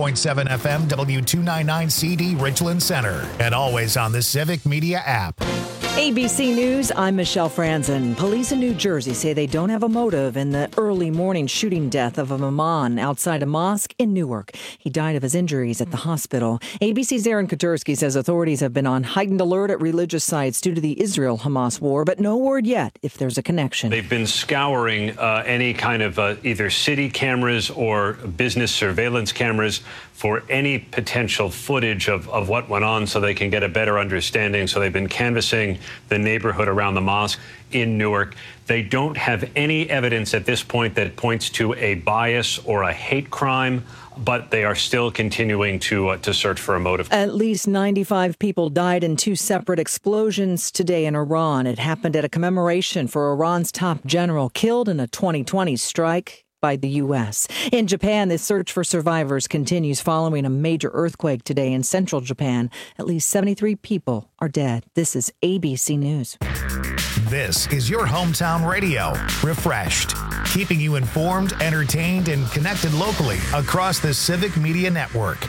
101.7 FM W299CD Richland Center, and always on the Civic Media app. ABC News, I'm Michelle Franzen. Police in New Jersey say they don't have a motive in the early morning shooting death of a imam outside a mosque in Newark. He died of his injuries at the hospital. ABC's Aaron Katursky says authorities have been on heightened alert at religious sites due to the Israel-Hamas war, but no word yet if there's a connection. They've been scouring any kind of either city cameras or business surveillance cameras for any potential footage of what went on so they can get a better understanding. So they've been canvassing the neighborhood around the mosque in Newark. They don't have any evidence at this point that points to a bias or a hate crime, but they are still continuing to search for a motive. At least 95 people died in two separate explosions today in Iran. It happened at a commemoration for Iran's top general killed in a 2020 strike by the U.S. In Japan, the search for survivors continues following a major earthquake today in central Japan. At least 73 people are dead. This is ABC News. This is your hometown radio, Refreshed, keeping you informed, entertained, and connected locally across the Civic Media Network.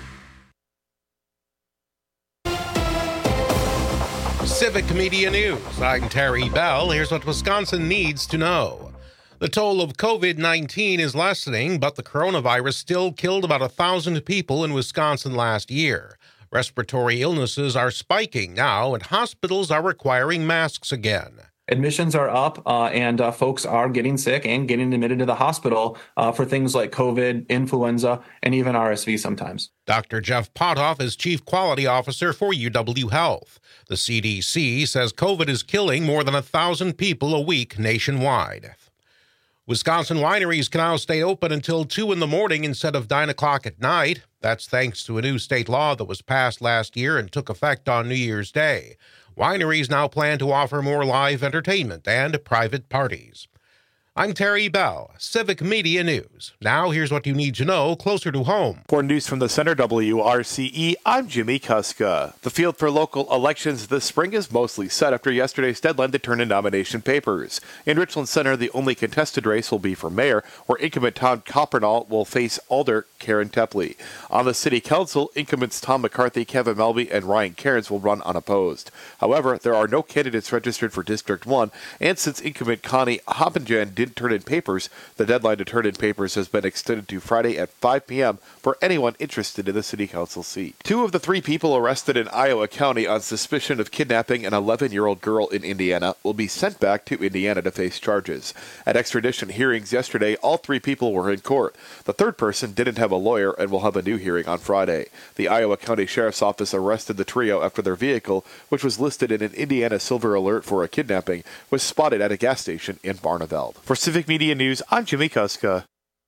Civic Media News. I'm Terry Bell. Here's what Wisconsin needs to know. The toll of COVID-19 is lessening, but the coronavirus still killed about 1,000 people in Wisconsin last year. Respiratory illnesses are spiking now, and hospitals are requiring masks again. Admissions are up, and folks are getting sick and getting admitted to the hospital for things like COVID, influenza, and even RSV sometimes. Dr. Jeff Potoff is Chief Quality Officer for UW Health. The CDC says COVID is killing more than 1,000 people a week nationwide. Wisconsin wineries can now stay open until 2 in the morning instead of 9 o'clock at night. That's thanks to a new state law that was passed last year and took effect on New Year's Day. Wineries now plan to offer more live entertainment and private parties. I'm Terry Bell, Civic Media News. Now here's what you need to know closer to home. For news from the Center WRCE, I'm Jimmy Kuska. The field for local elections this spring is mostly set after yesterday's deadline to turn in nomination papers. In Richland Center, the only contested race will be for mayor, where incumbent Tom Coppernall will face Alder Karen Tepley. On the city council, incumbents Tom McCarthy, Kevin Melby, and Ryan Cairns will run unopposed. However, there are no candidates registered for District 1, and since incumbent Connie Hoppenjan didn't turn in papers, the deadline to turn in papers has been extended to Friday at 5 p.m. for anyone interested in the city council seat. 2 of the 3 people arrested in Iowa County on suspicion of kidnapping an 11-year-old girl in Indiana will be sent back to Indiana to face charges. At extradition hearings yesterday, all 3 people were in court. The 3rd person didn't have a lawyer and will have a new hearing on Friday. The Iowa County Sheriff's Office arrested the trio after their vehicle, which was listed in an Indiana Silver Alert for a kidnapping, was spotted at a gas station in Barneveld. For Civic Media News, I'm Jimmy Kuska.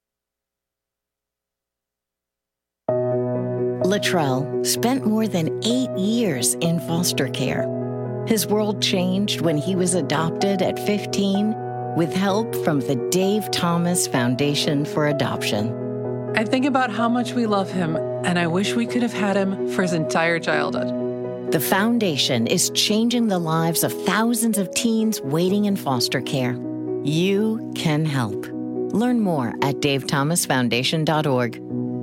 Latrell spent more than 8 years in foster care. His world changed when he was adopted at 15 with help from the Dave Thomas Foundation for Adoption. I think about how much we love him, and I wish we could have had him for his entire childhood. The foundation is changing the lives of thousands of teens waiting in foster care. You can help. Learn more at davethomasfoundation.org.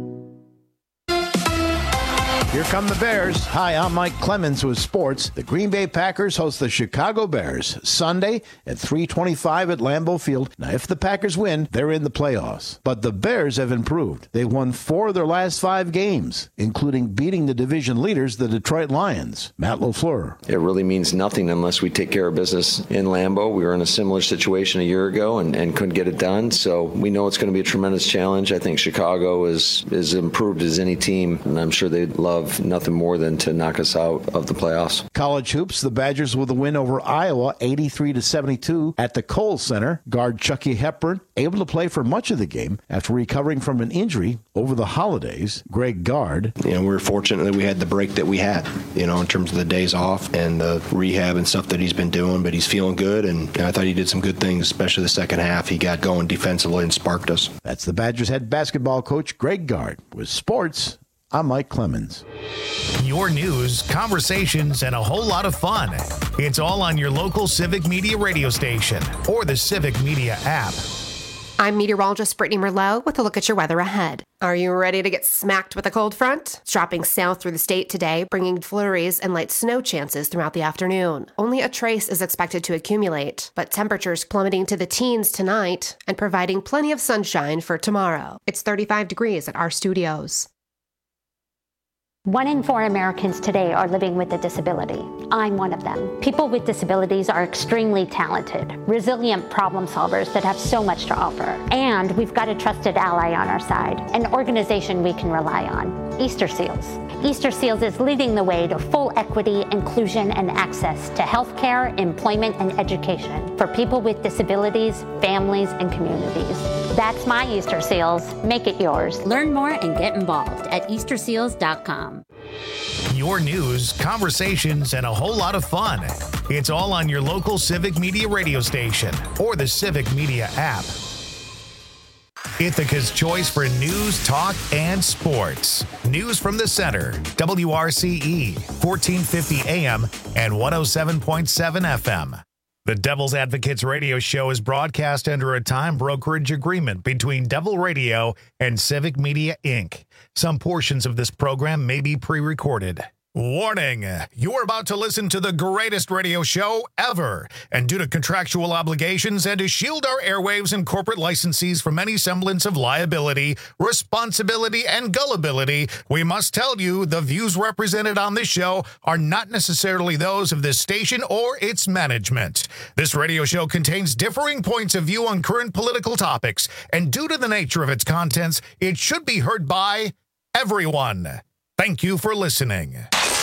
Here come the Bears. Hi, I'm Mike Clemens with sports. The Green Bay Packers host the Chicago Bears Sunday at 3:25 at Lambeau Field. Now, if the Packers win, they're in the playoffs. But the Bears have improved. They won 4 of their last 5 games, including beating the division leaders, the Detroit Lions. Matt LaFleur. It really means nothing unless we take care of business in Lambeau. We were in a similar situation a year ago and couldn't get it done. So we know it's going to be a tremendous challenge. I think Chicago is as improved as any team, and I'm sure they'd love nothing more than to knock us out of the playoffs. College hoops, the Badgers with a win over Iowa, 83-72 at the Kohl Center. Guard Chucky Hepburn able to play for much of the game after recovering from an injury over the holidays. Greg Gard. We were fortunate that we had the break that we had, in terms of the days off and the rehab and stuff that he's been doing, but he's feeling good, and I thought he did some good things, especially the second half. He got going defensively and sparked us. That's the Badgers head basketball coach Greg Gard. With sports, I'm Mike Clemens. Your news, conversations, and a whole lot of fun. It's all on your local Civic Media radio station or the Civic Media app. I'm meteorologist Brittany Merlot with a look at your weather ahead. Are you ready to get smacked with a cold front? It's dropping south through the state today, bringing flurries and light snow chances throughout the afternoon. Only a trace is expected to accumulate, but temperatures plummeting to the teens tonight and providing plenty of sunshine for tomorrow. It's 35 degrees at our studios. 1 in 4 Americans today are living with a disability. I'm one of them. People with disabilities are extremely talented, resilient problem solvers that have so much to offer. And we've got a trusted ally on our side, an organization we can rely on, Easter Seals. Easter Seals is leading the way to full equity, inclusion, and access to healthcare, employment, and education for people with disabilities, families, and communities. That's my Easter Seals. Make it yours. Learn more and get involved at easterseals.com. Your news, conversations, and a whole lot of fun. It's all on your local Civic Media radio station or the Civic Media app. Ithaca's choice for news, talk, and sports. News from the center. WRCE, 1450 AM and 107.7 FM. The Devil's Advocates radio show is broadcast under a time brokerage agreement between Devil Radio and Civic Media, Inc. Some portions of this program may be pre-recorded. Warning, you're about to listen to the greatest radio show ever. And due to contractual obligations and to shield our airwaves and corporate licensees from any semblance of liability, responsibility, and gullibility, we must tell you the views represented on this show are not necessarily those of this station or its management. This radio show contains differing points of view on current political topics, and due to the nature of its contents, it should be heard by everyone. Thank you for listening.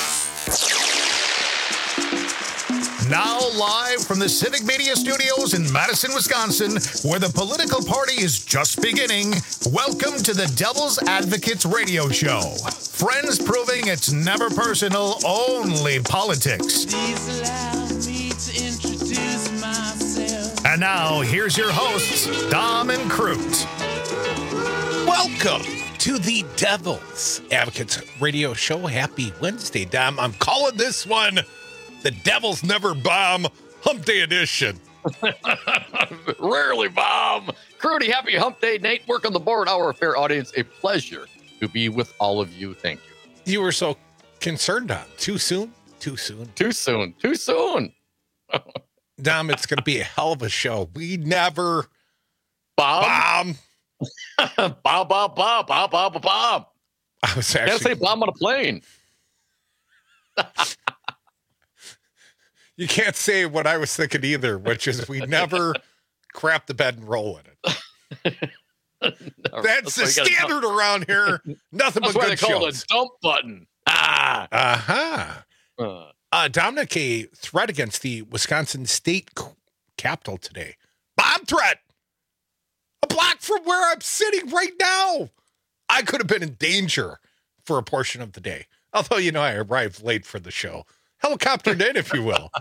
Now live from the Civic Media Studios in Madison, Wisconsin, where the political party is just beginning, welcome to the Devil's Advocates radio show. Friends proving it's never personal, only politics. And now, here's your hosts, Dom and Crute. Welcome to the Devil's Advocates radio show. Happy Wednesday, Dom. I'm calling this one the Devils Never Bomb Hump Day Edition. Rarely bomb. Crudy, happy Hump Day. Nate, work on the board. Our fair audience, a pleasure to be with all of you. Thank you. You were so concerned, Dom. Too soon? Too soon. Too soon. Too soon. Dom, it's going to be a hell of a show. We never bomb. Bomb. I was actually... Can't say bomb on a plane. You can't say what I was thinking either, which is we never crap the bed and roll in it. That's the standard around here. Nothing but good shows. That's why they call it a dump button. Dominic, a threat against the Wisconsin State Capitol today. Bomb threat. A block from where I'm sitting right now. I could have been in danger for a portion of the day. Although, I arrived late for the show. Helicoptered in, if you will.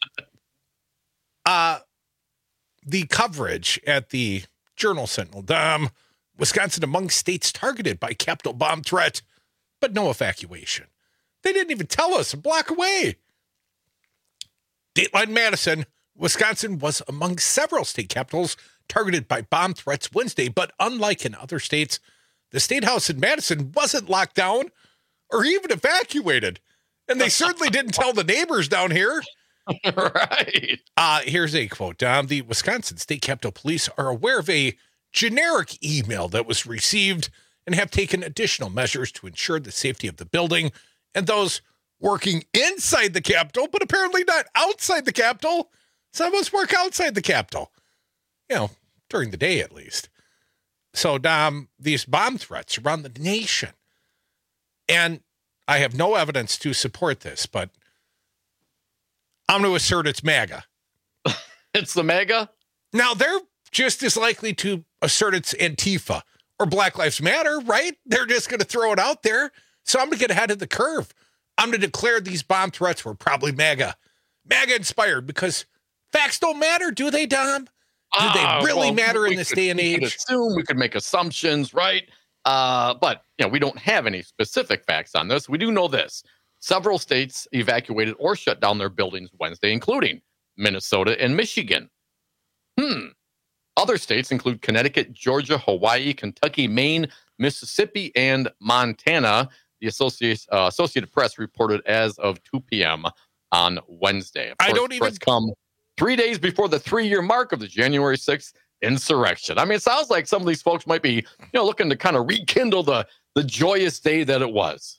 The coverage at the Journal Sentinel. Dom, Wisconsin among states targeted by Capitol bomb threat, but no evacuation. They didn't even tell us a block away. Dateline Madison, Wisconsin was among several state capitals targeted by bomb threats Wednesday, but unlike in other states, the State House in Madison wasn't locked down or even evacuated. And they certainly didn't tell the neighbors down here. Right. Here's a quote. The Wisconsin State Capitol Police are aware of a generic email that was received and have taken additional measures to ensure the safety of the building and those working inside the Capitol, but apparently not outside the Capitol. Some of us work outside the Capitol, during the day at least. So, Dom, these bomb threats around the nation, and I have no evidence to support this, but I'm going to assert it's MAGA. It's the MAGA? Now, they're just as likely to assert it's Antifa or Black Lives Matter, right? They're just going to throw it out there. So I'm going to get ahead of the curve. I'm going to declare these bomb threats were probably MAGA inspired, because facts don't matter, do they, Dom? Do they really matter in this day and age? We could make assumptions, right? But we don't have any specific facts on this. We do know this. Several states evacuated or shut down their buildings Wednesday, including Minnesota and Michigan. Other states include Connecticut, Georgia, Hawaii, Kentucky, Maine, Mississippi, and Montana. The Associated Press reported as of 2 p.m. on Wednesday. Of course, threats come 3 days before the 3-year mark of the January 6th insurrection. I mean, it sounds like some of these folks might be, looking to kind of rekindle the joyous day that it was.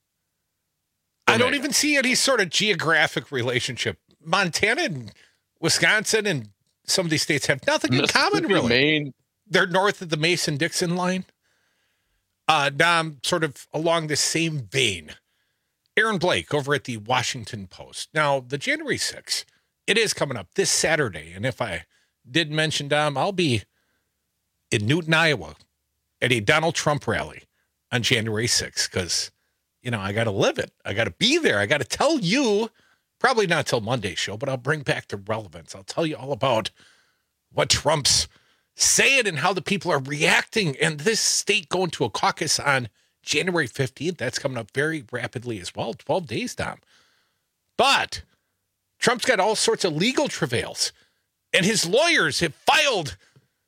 I don't even see any sort of geographic relationship. Montana and Wisconsin and some of these states have nothing in common, really. Maine. They're north of the Mason-Dixon line. Now I'm sort of along the same vein. Aaron Blake over at the Washington Post. Now, the January 6th, it is coming up this Saturday. And if I did mention, Dom, I'll be in Newton, Iowa at a Donald Trump rally on January 6th because, I got to live it. I got to be there. I got to tell you, probably not till Monday's show, but I'll bring back the relevance. I'll tell you all about what Trump's saying and how the people are reacting. And this state going to a caucus on January 15th, that's coming up very rapidly as well. 12 days, Tom. But Trump's got all sorts of legal travails. And his lawyers have filed,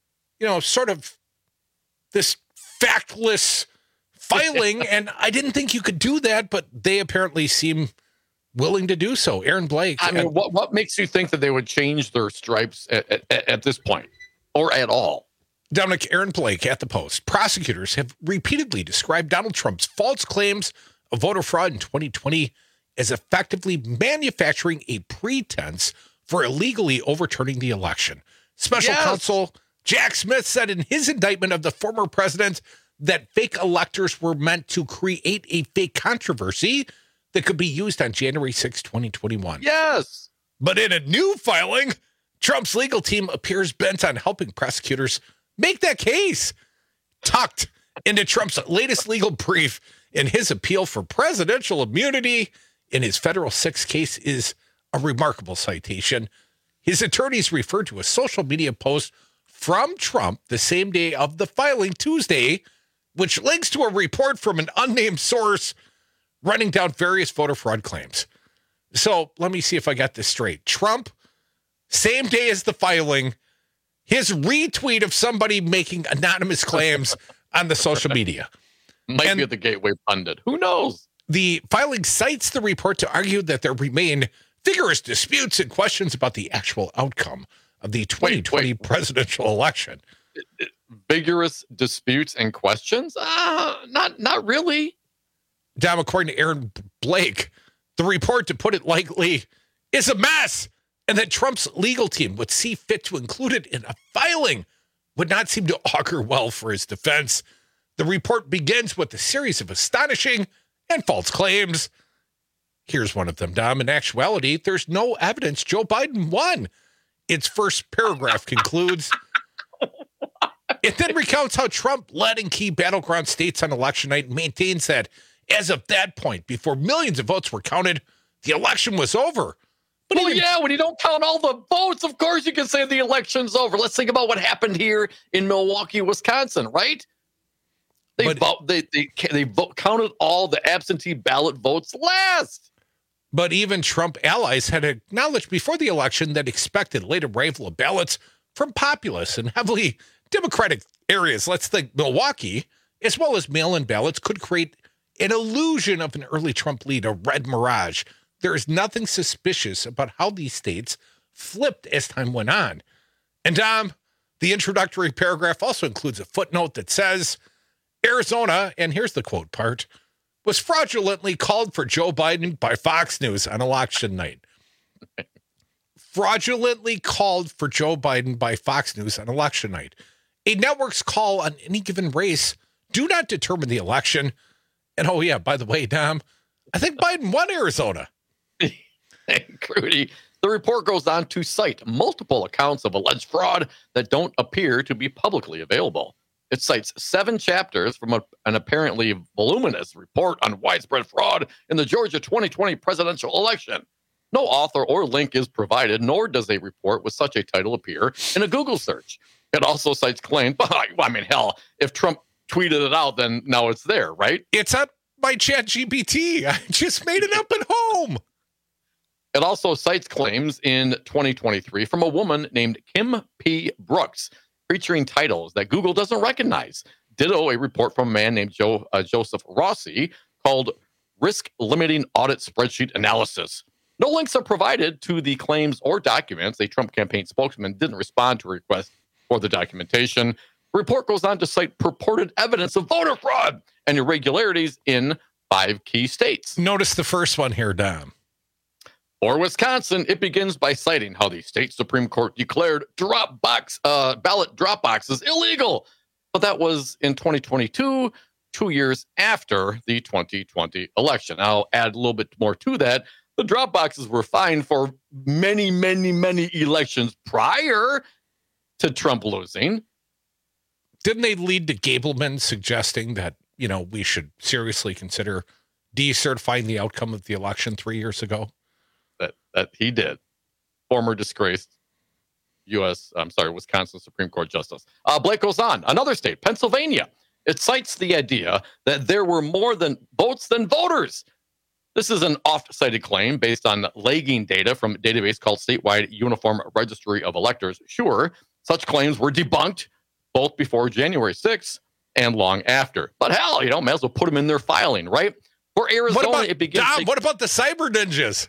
sort of this factless filing. And I didn't think you could do that, but they apparently seem willing to do so. Aaron Blake. I mean, what makes you think that they would change their stripes at this point or at all? Dominic, Aaron Blake at the Post. Prosecutors have repeatedly described Donald Trump's false claims of voter fraud in 2020 as effectively manufacturing a pretense for illegally overturning the election. Special counsel Jack Smith said in his indictment of the former president that fake electors were meant to create a fake controversy that could be used on January 6, 2021. Yes. But in a new filing, Trump's legal team appears bent on helping prosecutors make that case. Tucked into Trump's latest legal brief in his appeal for presidential immunity in his federal 6 case is a remarkable citation. His attorneys referred to a social media post from Trump the same day of the filing, Tuesday, which links to a report from an unnamed source running down various voter fraud claims. So let me see if I got this straight. Trump, same day as the filing, his retweet of somebody making anonymous claims on the social media. Might be at the Gateway Pundit. Who knows? The filing cites the report to argue that there remain vigorous disputes and questions about the actual outcome of the 2020 presidential election. Vigorous disputes and questions? Not really. Dom, according to Aaron Blake, the report, to put it lightly, is a mess, and that Trump's legal team would see fit to include it in a filing would not seem to augur well for his defense. The report begins with a series of astonishing and false claims. Here's one of them, Dom. In actuality, there's no evidence Joe Biden won. Its first paragraph concludes. It then recounts how Trump led in key battleground states on election night and maintains that as of that point, before millions of votes were counted, the election was over. But when you don't count all the votes, of course you can say the election's over. Let's think about what happened here in Milwaukee, Wisconsin, right? They counted all the absentee ballot votes last. But even Trump allies had acknowledged before the election that expected late arrival of ballots from populous and heavily Democratic areas, let's think Milwaukee, as well as mail-in ballots, could create an illusion of an early Trump lead, a red mirage. There is nothing suspicious about how these states flipped as time went on. And the introductory paragraph also includes a footnote that says, Arizona, and here's the quote part, was fraudulently called for Joe Biden by Fox News on election night. Fraudulently called for Joe Biden by Fox News on election night. A network's call on any given race do not determine the election. And oh yeah, by the way, Dom, I think Biden won Arizona. Crudy. The report goes on to cite multiple accounts of alleged fraud that don't appear to be publicly available. It cites 7 chapters from an apparently voluminous report on widespread fraud in the Georgia 2020 presidential election. No author or link is provided, nor does a report with such a title appear in a Google search. It also cites claims, I mean, hell, if Trump tweeted it out, then now it's there, right? It's up by ChatGPT. I just made it up at home. It also cites claims in 2023 from a woman named Kim P. Brooks. featuring titles that Google doesn't recognize. Ditto a report from a man named Joseph Rossi called Risk Limiting Audit Spreadsheet Analysis. No links are provided to the claims or documents. A Trump campaign spokesman didn't respond to a request for the documentation. The report goes on to cite purported evidence of voter fraud and irregularities in 5 key states. Notice the first one here, Dom. For Wisconsin, it begins by citing how the state Supreme Court declared ballot drop boxes illegal. But that was in 2022, 2 years after the 2020 election. I'll add a little bit more to that. The drop boxes were fine for many, many, many elections prior to Trump losing. Didn't they lead to Gableman suggesting that, we should seriously consider decertifying the outcome of the election 3 years ago? That he did. Former disgraced Wisconsin Supreme Court Justice. Blake goes on. Another state, Pennsylvania. It cites the idea that there were more votes than voters. This is an oft-cited claim based on lagging data from a database called Statewide Uniform Registry of Electors. Sure, such claims were debunked both before January 6th and long after. But hell, may as well put them in their filing, right? For Arizona, it begins... Dom, what about the cyber ninjas?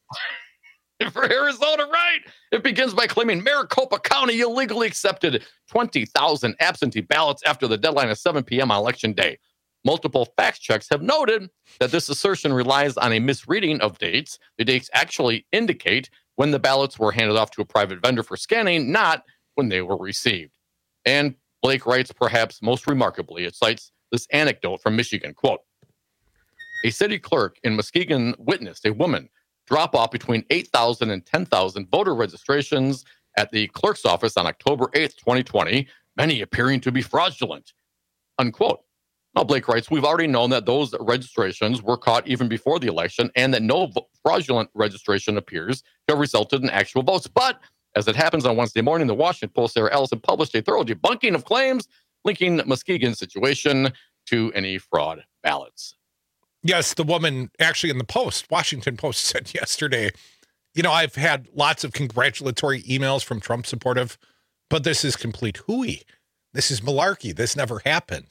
For Arizona, right? It begins by claiming Maricopa County illegally accepted 20,000 absentee ballots after the deadline of 7 p.m. on Election Day. Multiple fact checks have noted that this assertion relies on a misreading of dates. The dates actually indicate when the ballots were handed off to a private vendor for scanning, not when they were received. And Blake writes, perhaps most remarkably, it cites this anecdote from Michigan, quote, a city clerk in Muskegon witnessed a woman drop off between 8,000 and 10,000 voter registrations at the clerk's office on October 8th, 2020, many appearing to be fraudulent, unquote. Now, Blake writes, we've already known that those registrations were caught even before the election and that no fraudulent registration appears to have resulted in actual votes. But as it happens on Wednesday morning, the Washington Post, Sarah Ellison, published a thorough debunking of claims linking Muskegon's situation to any fraud ballots. Yes, the woman actually in the Post, Washington Post, said yesterday, I've had lots of congratulatory emails from Trump supportive, but this is complete hooey. This is malarkey. This never happened.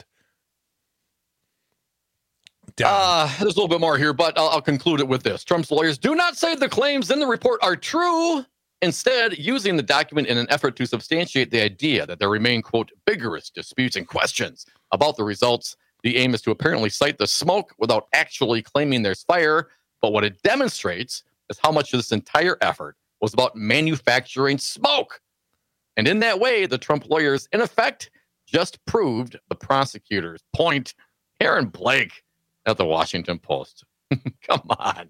There's a little bit more here, but I'll conclude it with this. Trump's lawyers do not say the claims in the report are true. Instead, using the document in an effort to substantiate the idea that there remain, quote, vigorous disputes and questions about the results. The aim is to apparently cite the smoke without actually claiming there's fire. But what it demonstrates is how much of this entire effort was about manufacturing smoke. And in that way, the Trump lawyers, in effect, just proved the prosecutor's point. Aaron Blake at the Washington Post. Come on.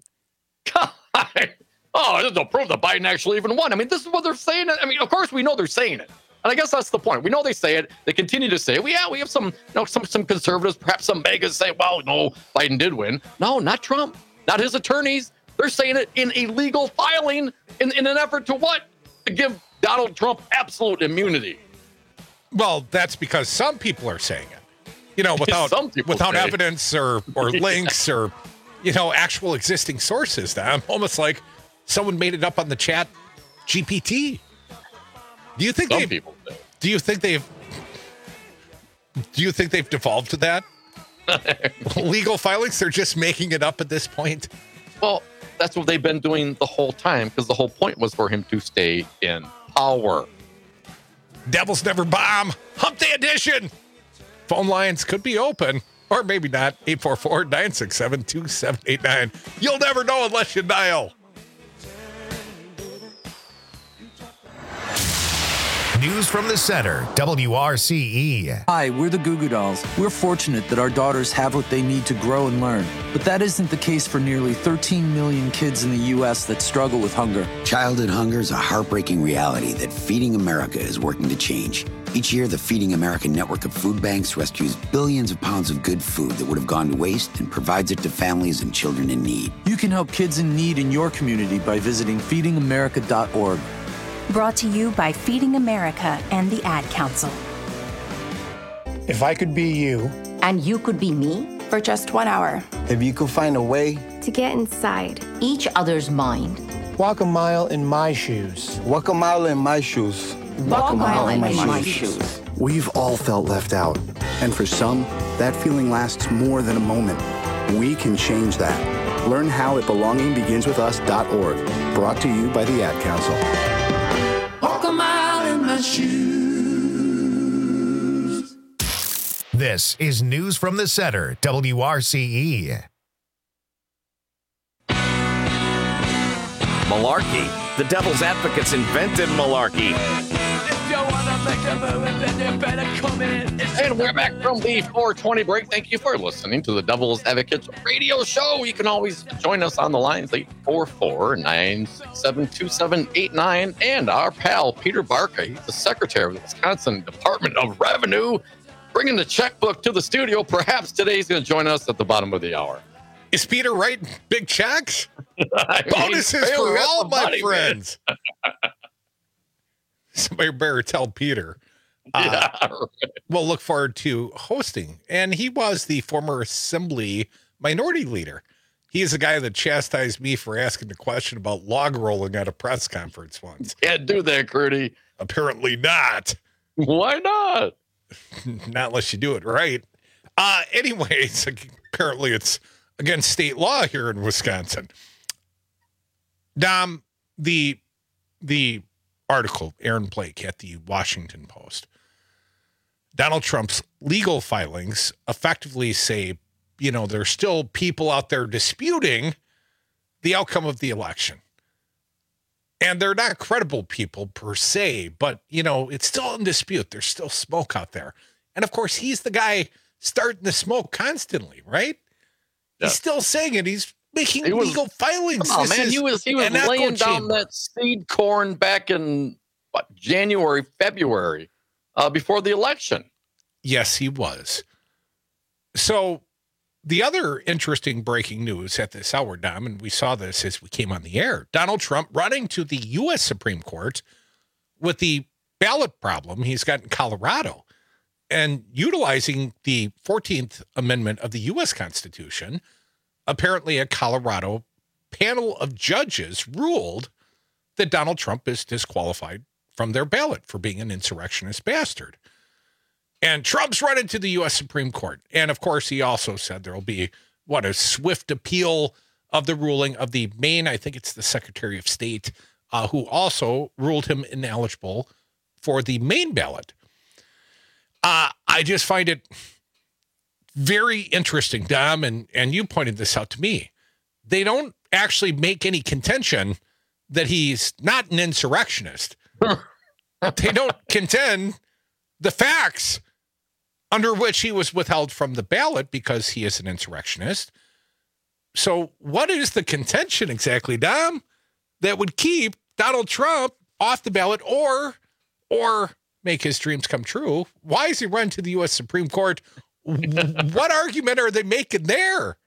Oh, this will prove that Biden actually even won. I mean, this is what they're saying. I mean, of course, we know they're saying it. And I guess that's the point. We know they say it. They continue to say it. We have some conservatives, perhaps some megas say, well, no, Biden did win. No, not Trump, not his attorneys. They're saying it in a legal filing in an effort to what? To give Donald Trump absolute immunity. Well, that's because some people are saying it, without evidence or links or, actual existing sources. I'm almost like someone made it up on the chat GPT. Do you think they've devolved to that? Legal filings, they're just making it up at this point. Well, that's what they've been doing the whole time, because the whole point was for him to stay in power. Devils never bomb. Hump Day edition. Phone lines could be open, or maybe not. 844-967-2789. You'll never know unless you dial. News from the center, WRCE. Hi, we're the Goo Goo Dolls. We're fortunate that our daughters have what they need to grow and learn. But that isn't the case for nearly 13 million kids in the U.S. that struggle with hunger. Childhood hunger is a heartbreaking reality that Feeding America is working to change. Each year, the Feeding America network of food banks rescues billions of pounds of good food that would have gone to waste and provides it to families and children in need. You can help kids in need in your community by visiting feedingamerica.org. Brought to you by Feeding America and the Ad Council. If I could be you. And you could be me. For just 1 hour. If you could find a way. To get inside. Each other's mind. Walk a mile in my shoes. Walk a mile in my shoes. Walk a mile in my shoes. We've all felt left out. And for some, that feeling lasts more than a moment. We can change that. Learn how at belongingbeginswithus.org. Brought to you by the Ad Council. Walk a mile in my shoes. This is News from the Center, WRCE. Malarkey. The Devil's Advocates invented malarkey. And we're back from the 420 break. Thank you for listening to the Devil's Advocates radio show. You can always join us on the lines, 844-967-2789. And our pal, Peter Barca, he's the secretary of the Wisconsin Department of Revenue, bringing the checkbook to the studio. Perhaps today he's going to join us at the bottom of the hour. Is Peter writing big checks? Bonuses for all my friends. Somebody better tell Peter. We'll look forward to hosting. And he was the former Assembly minority leader. He is the guy that chastised me for asking the question about log rolling at a press conference once. Can't do that, Crudy. Apparently not. Why not? Not unless you do it right. Anyways, apparently it's against state law here in Wisconsin. Dom, the article, Aaron Blake at the Washington Post, Donald Trump's legal filings effectively say, you know, there's still people out there disputing the outcome of the election. And they're not credible people per se, but, you know, it's still in dispute. There's still smoke out there. And, of course, he's the guy starting the smoke constantly, right? Yeah. He's still saying it. He's making legal filings. Oh, man, he was laying down that seed corn back in, January, February, before the election. Yes, he was. So the other interesting breaking news at this hour, Dom, and we saw this as we came on the air, Donald Trump running to the U.S. Supreme Court with the ballot problem he's got in Colorado and utilizing the 14th Amendment of the U.S. Constitution. Apparently, a Colorado panel of judges ruled that Donald Trump is disqualified from their ballot for being an insurrectionist bastard. And Trump's running to the U.S. Supreme Court. And, of course, he also said there will be, a swift appeal of the ruling of the Maine, I think it's the Secretary of State, who also ruled him ineligible for the Maine ballot. I just find it very interesting, Dom, and you pointed this out to me. They don't actually make any contention that he's not an insurrectionist. They don't contend the facts under which he was withheld from the ballot because he is an insurrectionist. So what is the contention exactly, Dom, that would keep Donald Trump off the ballot or make his dreams come true? Why is he run to the U.S. Supreme Court? What argument are they making there?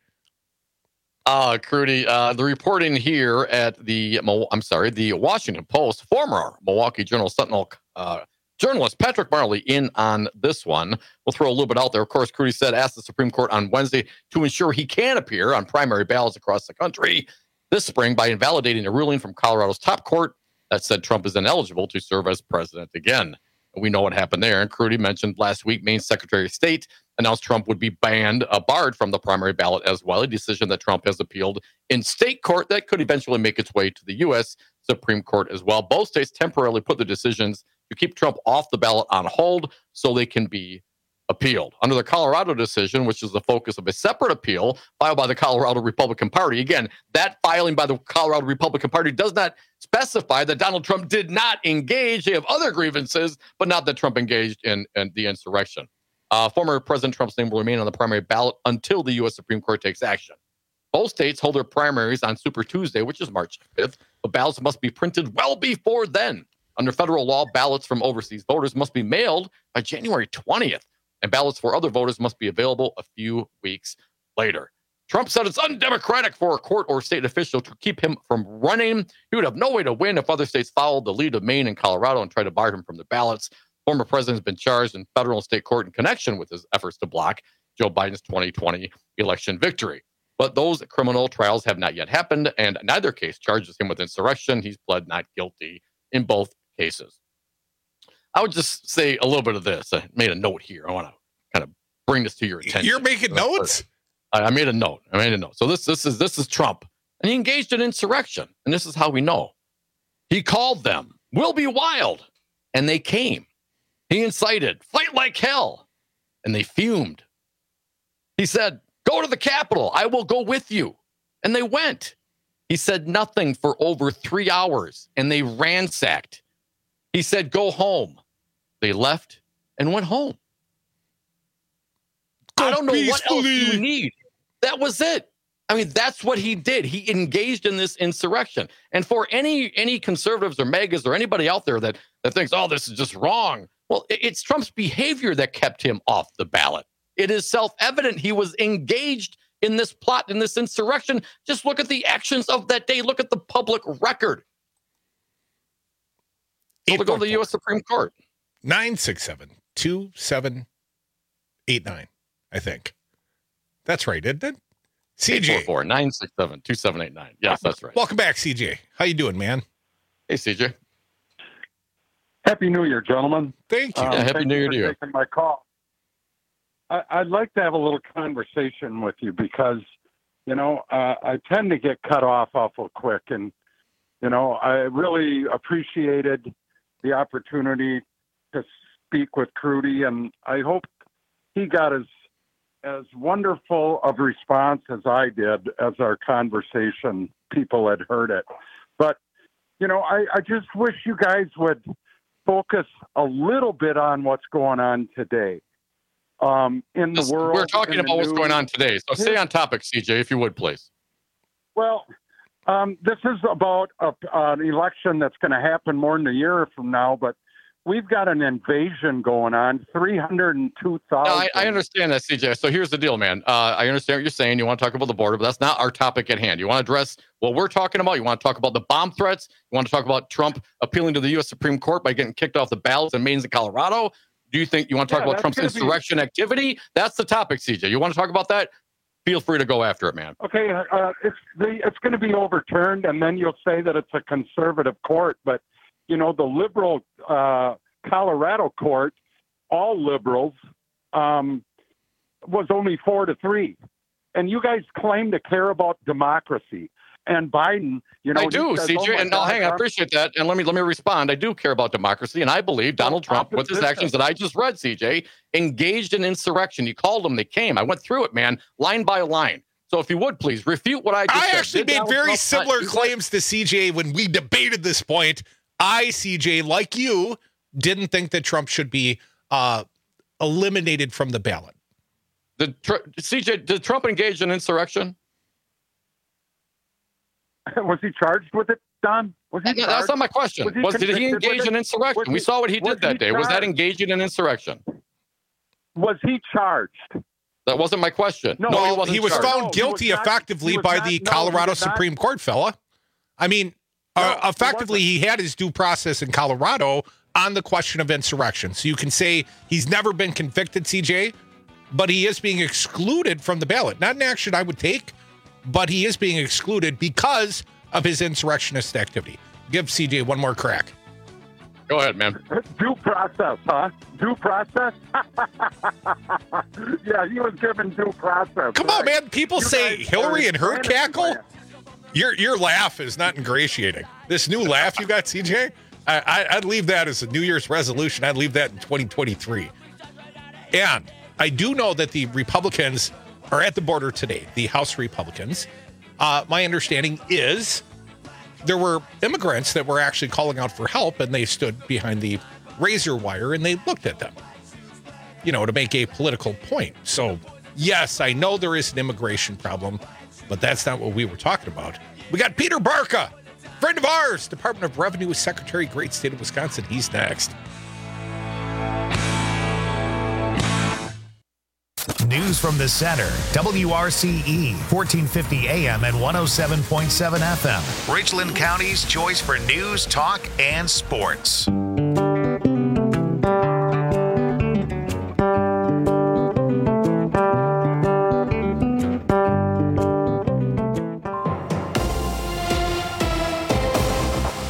Crudy, the reporting here at the Washington Post, former Milwaukee Journal-Sentinel journalist Patrick Marley in on this one. We'll throw a little bit out there. Of course, Crudy said, asked the Supreme Court on Wednesday to ensure he can appear on primary ballots across the country this spring by invalidating a ruling from Colorado's top court that said Trump is ineligible to serve as president again. We know what happened there. And Crudy mentioned last week, Maine Secretary of State announced Trump would be barred from the primary ballot as well, a decision that Trump has appealed in state court that could eventually make its way to the U.S. Supreme Court as well. Both states temporarily put the decisions to keep Trump off the ballot on hold so they can be appealed. Under the Colorado decision, which is the focus of a separate appeal filed by the Colorado Republican Party. Again, that filing by the Colorado Republican Party does not specify that Donald Trump did not engage. They have other grievances, but not that Trump engaged in the insurrection. Former President Trump's name will remain on the primary ballot until the U.S. Supreme Court takes action. Both states hold their primaries on Super Tuesday, which is March 5th, but ballots must be printed well before then. Under federal law, ballots from overseas voters must be mailed by January 20th, and ballots for other voters must be available a few weeks later. Trump said it's undemocratic for a court or state official to keep him from running. He would have no way to win if other states followed the lead of Maine and Colorado and tried to bar him from the ballots. Former president has been charged in federal and state court in connection with his efforts to block Joe Biden's 2020 election victory. But those criminal trials have not yet happened, and neither case charges him with insurrection. He's pled not guilty in both cases. I would just say a little bit of this. I made a note here. I want to kind of bring this to your attention. You're making notes? I made a note. So this is Trump, and he engaged in insurrection, and this is how we know. He called them, "We'll be wild," and they came. He incited, "Fight like hell," and they fumed. He said, "Go to the Capitol. I will go with you," and they went. He said nothing for over 3 hours, and they ransacked. He said, "Go home." They left and went home. I don't know what else you need. That was it. I mean, that's what he did. He engaged in this insurrection. And for any conservatives or megas or anybody out there that thinks, oh, this is just wrong. Well, it's Trump's behavior that kept him off the ballot. It is self-evident he was engaged in this plot, in this insurrection. Just look at the actions of that day. Look at the public record. So to go to the U.S. Supreme Court. 967-2789, I think. That's right, isn't it? CJ. 844-967-2789. Yes, that's right. Welcome back, CJ. How you doing, man? Hey, CJ. Happy New Year, gentlemen. Thank you. Happy New Year to you. Taking my call. I'd like to have a little conversation with you because, I tend to get cut off awful quick. And, I really appreciated the opportunity to speak with Crudy, and I hope he got as wonderful of response as I did as our conversation people had heard it. But, I just wish you guys would focus a little bit on what's going on today. In the world. We're talking about what's going on today. So stay on topic, CJ, if you would, please. Well, this is about an election that's going to happen more than a year from now, but we've got an invasion going on, 302,000. I understand that, CJ. So here's the deal, man. I understand what you're saying. You want to talk about the border, but that's not our topic at hand. You want to address what we're talking about? You want to talk about the bomb threats? You want to talk about Trump appealing to the U.S. Supreme Court by getting kicked off the ballots in Maine and Colorado? Do you think you want to talk about Trump's insurrection activity? That's the topic, CJ. You want to talk about that? Feel free to go after it, man. Okay, it's going to be overturned, and then you'll say that it's a conservative court. But, the liberal Colorado court, all liberals, was only 4-3. And you guys claim to care about democracy. And Biden, I do, CJ, and hang on, I appreciate that. And let me respond. I do care about democracy, and I believe Donald Trump, with his actions that I just read, CJ, engaged in insurrection. He called them, they came. I went through it, man, line by line. So if you would, please, refute what I just said. I actually made very similar claims to CJ when we debated this point. CJ, like you, didn't think that Trump should be eliminated from the ballot. CJ, did Trump engage in insurrection? Was he charged with it, Don? That's not my question. Did he engage in insurrection? We saw what he did that day. Was that engaging in insurrection? Was he charged? That wasn't my question. No, he was found guilty effectively by the Colorado Supreme Court, fella. I mean, effectively, he had his due process in Colorado on the question of insurrection. So you can say he's never been convicted, CJ, but he is being excluded from the ballot. Not an action I would take, but he is being excluded because of his insurrectionist activity. Give CJ one more crack. Go ahead, man. Due process, huh? Due process? Yeah, he was given due process. Come on, man. People say Hillary and her cackle. Your laugh is not ingratiating. This new laugh you got, CJ, I'd leave that as a New Year's resolution. I'd leave that in 2023. And I do know that the Republicans are at the border today, the House Republicans. My understanding is there were immigrants that were actually calling out for help, and they stood behind the razor wire and they looked at them, to make a political point. So, yes, I know there is an immigration problem, but that's not what we were talking about. We got Peter Barca, friend of ours, Department of Revenue Secretary, great state of Wisconsin. He's next. News from the center. WRCE, 1450 AM and 107.7 FM. Richland County's choice for news, talk, and sports.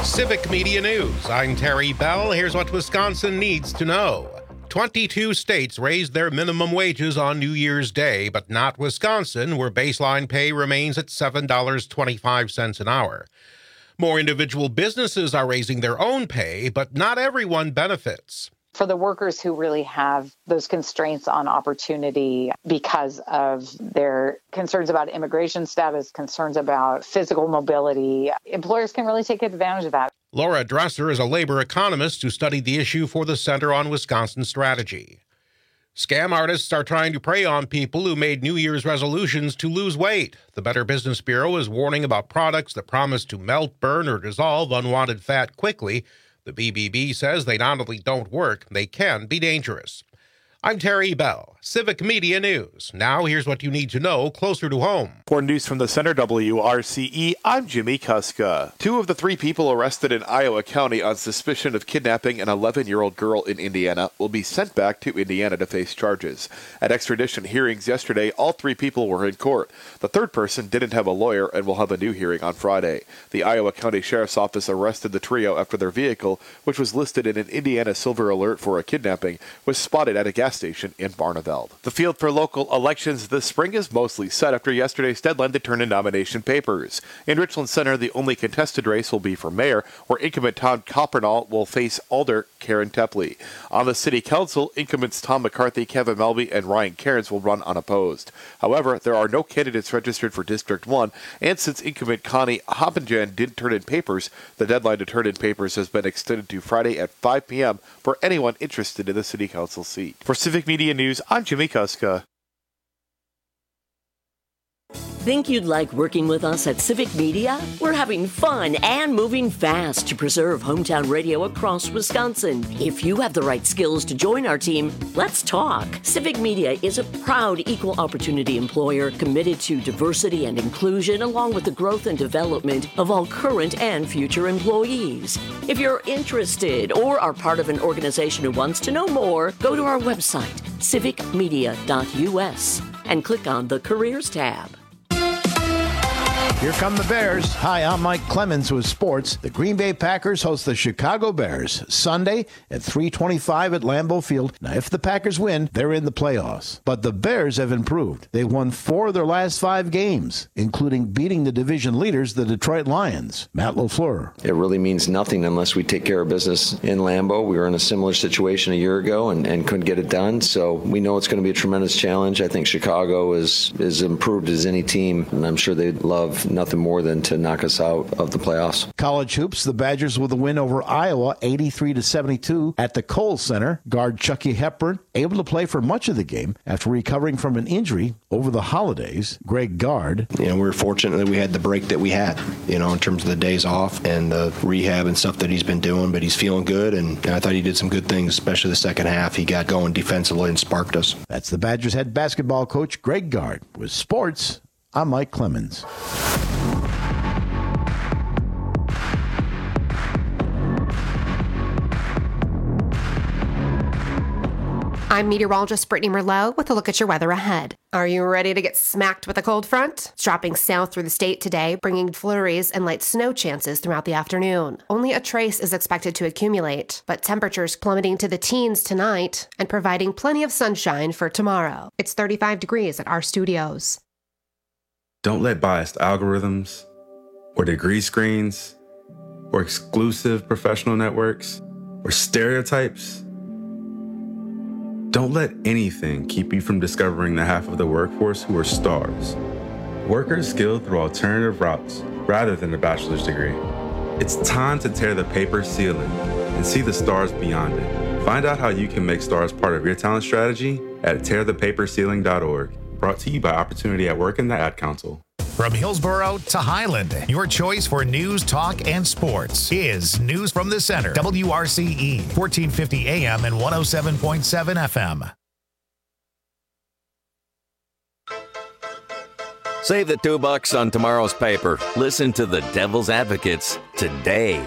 Civic Media News. I'm Terry Bell. Here's what Wisconsin needs to know. 22 states raised their minimum wages on New Year's Day, but not Wisconsin, where baseline pay remains at $7.25 an hour. More individual businesses are raising their own pay, but not everyone benefits. For the workers who really have those constraints on opportunity because of their concerns about immigration status, concerns about physical mobility, employers can really take advantage of that. Laura Dresser is a labor economist who studied the issue for the Center on Wisconsin Strategy. Scam artists are trying to prey on people who made New Year's resolutions to lose weight. The Better Business Bureau is warning about products that promise to melt, burn, or dissolve unwanted fat quickly. The BBB says they not only don't work, they can be dangerous. I'm Terry Bell, Civic Media News. Now here's what you need to know closer to home. For news from the Center WRCE, I'm Jimmy Kuska. 2 of the 3 people arrested in Iowa County on suspicion of kidnapping an 11-year-old girl in Indiana will be sent back to Indiana to face charges. At extradition hearings yesterday, all 3 people were in court. The third person didn't have a lawyer and will have a new hearing on Friday. The Iowa County Sheriff's Office arrested the trio after their vehicle, which was listed in an Indiana Silver Alert for a kidnapping, was spotted at a gas station in Barneveld. The field for local elections this spring is mostly set after yesterday's deadline to turn in nomination papers. In Richland Center, the only contested race will be for mayor, where incumbent Tom Coppernall will face Alder Karen Tepley. On the city council, incumbents Tom McCarthy, Kevin Melby, and Ryan Cairns will run unopposed. However, there are no candidates registered for District 1, and since incumbent Connie Hoppenjan didn't turn in papers, the deadline to turn in papers has been extended to Friday at 5 p.m. for anyone interested in the city council seat. For Civic Media News, I'm Jimmy Kuska. Think you'd like working with us at Civic Media? We're having fun and moving fast to preserve hometown radio across Wisconsin. If you have the right skills to join our team, let's talk. Civic Media is a proud equal opportunity employer committed to diversity and inclusion, along with the growth and development of all current and future employees. If you're interested or are part of an organization who wants to know more, go to our website, civicmedia.us, and click on the Careers tab. Here come the Bears. Hi, I'm Mike Clemens with sports. The Green Bay Packers host the Chicago Bears Sunday at 3:25 at Lambeau Field. Now, if the Packers win, they're in the playoffs. But the Bears have improved. They've won 4 of their last 5 games, including beating the division leaders, the Detroit Lions. Matt LaFleur. It really means nothing unless we take care of business in Lambeau. We were in a similar situation a year ago and couldn't get it done. So we know it's going to be a tremendous challenge. I think Chicago is improved as any team, and I'm sure they'd love nothing more than to knock us out of the playoffs. College hoops, the Badgers with a win over Iowa, 83-72 at the Kohl Center. Guard Chucky Hepburn able to play for much of the game after recovering from an injury over the holidays. Greg Gard. We were fortunate that we had the break that we had, in terms of the days off and the rehab and stuff that he's been doing, but he's feeling good, and I thought he did some good things, especially the second half. He got going defensively and sparked us. That's the Badgers head basketball coach Greg Gard. With sports, I'm Mike Clemens. I'm meteorologist Brittany Merlot with a look at your weather ahead. Are you ready to get smacked with a cold front? It's dropping south through the state today, bringing flurries and light snow chances throughout the afternoon. Only a trace is expected to accumulate, but temperatures plummeting to the teens tonight and providing plenty of sunshine for tomorrow. It's 35 degrees at our studios. Don't let biased algorithms or degree screens or exclusive professional networks or stereotypes. Don't let anything keep you from discovering the half of the workforce who are stars. Workers skilled through alternative routes rather than a bachelor's degree. It's time to tear the paper ceiling and see the stars beyond it. Find out how you can make stars part of your talent strategy at tearthepaperceiling.org. Brought to you by Opportunity at Work and the Ad Council. From Hillsborough to Highland, your choice for news, talk, and sports is News from the Center. WRCE, 1450 AM and 107.7 FM. Save the $2 on tomorrow's paper. Listen to the Devil's Advocates today.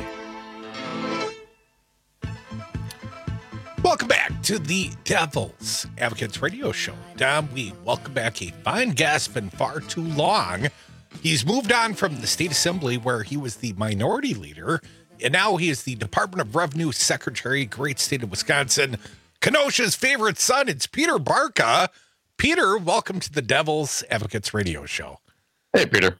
Welcome back to the Devil's Advocates radio show. Dom, we welcome back a fine guest, been far too long. He's moved on from the state assembly where he was the minority leader and now he is the Department of Revenue Secretary, great state of Wisconsin. Kenosha's favorite son, it's Peter Barca. Peter, welcome to the Devil's Advocates Radio Show. Hey, Peter.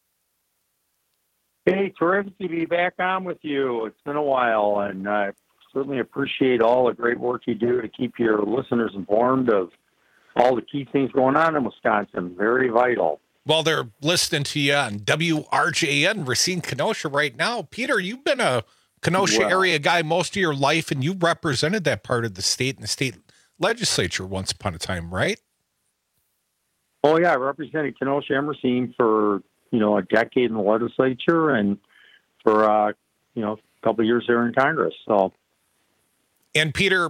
Hey, terrific to be back on with you. It's been a while, and I certainly appreciate all the great work you do to keep your listeners informed of all the key things going on in Wisconsin. Very vital. Well, they're listening to you on WRJN, Racine, Kenosha right now. Peter, you've been a Kenosha area guy most of your life, and you represented that part of the state in the state legislature once upon a time, right? Oh, yeah. I represented Kenosha and Racine for, a decade in the legislature and for, a couple of years there in Congress. So, and Peter,